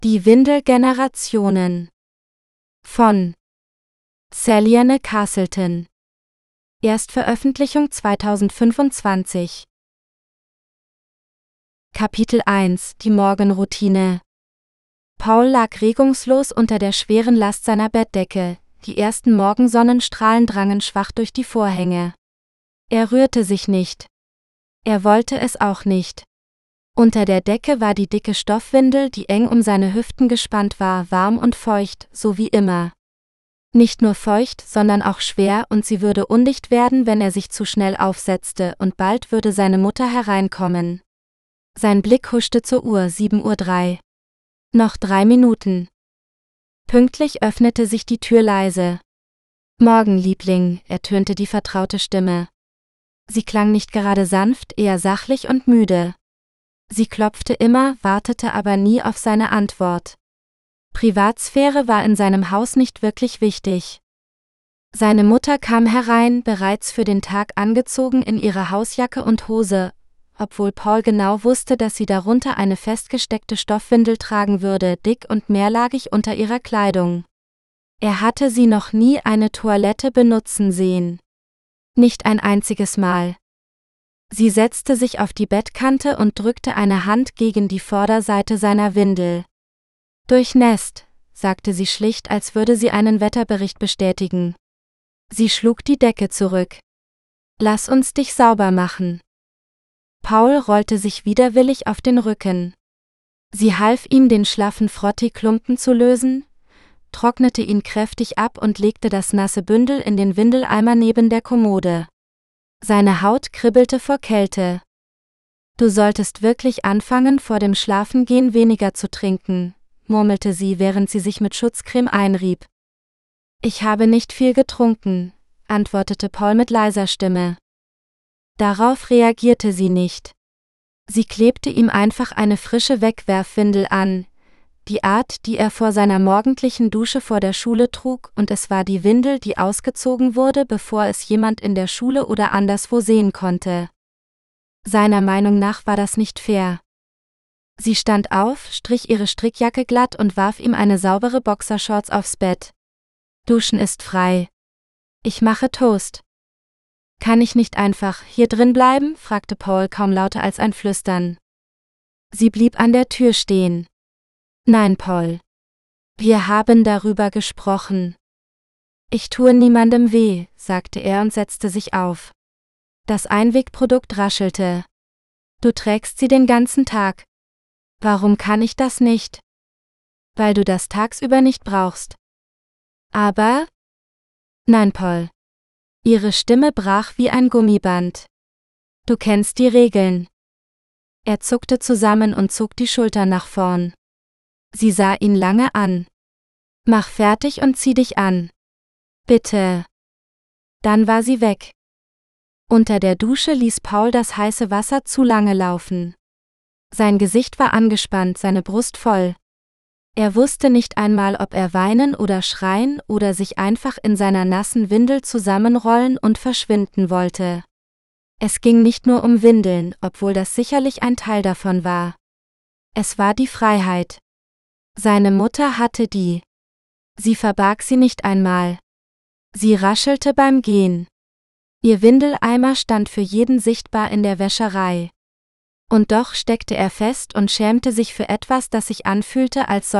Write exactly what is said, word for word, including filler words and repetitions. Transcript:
Die Windelgenerationen von Saliane Castleton. Erstveröffentlichung zweitausendfünfundzwanzig. Kapitel eins. Die Morgenroutine. Paul lag regungslos unter der schweren Last seiner Bettdecke, die ersten Morgensonnenstrahlen drangen schwach durch die Vorhänge. Er rührte sich nicht. Er wollte es auch nicht. Unter der Decke war die dicke Stoffwindel, die eng um seine Hüften gespannt war, warm und feucht, so wie immer. Nicht nur feucht, sondern auch schwer, und sie würde undicht werden, wenn er sich zu schnell aufsetzte, und bald würde seine Mutter hereinkommen. Sein Blick huschte zur Uhr, sieben Uhr drei. Noch drei Minuten. Pünktlich öffnete sich die Tür leise. »Morgen, Liebling«, ertönte die vertraute Stimme. Sie klang nicht gerade sanft, eher sachlich und müde. Sie klopfte immer, wartete aber nie auf seine Antwort. Privatsphäre war in seinem Haus nicht wirklich wichtig. Seine Mutter kam herein, bereits für den Tag angezogen in ihre Hausjacke und Hose, obwohl Paul genau wusste, dass sie darunter eine festgesteckte Stoffwindel tragen würde, dick und mehrlagig unter ihrer Kleidung. Er hatte sie noch nie eine Toilette benutzen sehen. Nicht ein einziges Mal. Sie setzte sich auf die Bettkante und drückte eine Hand gegen die Vorderseite seiner Windel. »Durchnässt«, sagte sie schlicht, als würde sie einen Wetterbericht bestätigen. Sie schlug die Decke zurück. »Lass uns dich sauber machen.« Paul rollte sich widerwillig auf den Rücken. Sie half ihm, den schlaffen Frottee-Klumpen zu lösen, trocknete ihn kräftig ab und legte das nasse Bündel in den Windeleimer neben der Kommode. Seine Haut kribbelte vor Kälte. »Du solltest wirklich anfangen, vor dem Schlafengehen weniger zu trinken«, murmelte sie, während sie sich mit Schutzcreme einrieb. »Ich habe nicht viel getrunken«, antwortete Paul mit leiser Stimme. Darauf reagierte sie nicht. Sie klebte ihm einfach eine frische Wegwerfwindel an, die Art, die er vor seiner morgendlichen Dusche vor der Schule trug, und es war die Windel, die ausgezogen wurde, bevor es jemand in der Schule oder anderswo sehen konnte. Seiner Meinung nach war das nicht fair. Sie stand auf, strich ihre Strickjacke glatt und warf ihm eine saubere Boxershorts aufs Bett. »Duschen ist frei. Ich mache Toast.« »Kann ich nicht einfach hier drin bleiben?« fragte Paul kaum lauter als ein Flüstern. Sie blieb an der Tür stehen. »Nein, Paul. Wir haben darüber gesprochen.« »Ich tue niemandem weh«, sagte er und setzte sich auf. Das Einwegprodukt raschelte. »Du trägst sie den ganzen Tag. Warum kann ich das nicht?« »Weil du das tagsüber nicht brauchst.« »Aber?« »Nein, Paul.« Ihre Stimme brach wie ein Gummiband. »Du kennst die Regeln.« Er zuckte zusammen und zog die Schultern nach vorn. Sie sah ihn lange an. »Mach fertig und zieh dich an. Bitte.« Dann war sie weg. Unter der Dusche ließ Paul das heiße Wasser zu lange laufen. Sein Gesicht war angespannt, seine Brust voll. Er wusste nicht einmal, ob er weinen oder schreien oder sich einfach in seiner nassen Windel zusammenrollen und verschwinden wollte. Es ging nicht nur um Windeln, obwohl das sicherlich ein Teil davon war. Es war die Freiheit. Seine Mutter hatte die. Sie verbarg sie nicht einmal. Sie raschelte beim Gehen. Ihr Windeleimer stand für jeden sichtbar in der Wäscherei. Und doch steckte er fest und schämte sich für etwas, das sich anfühlte, als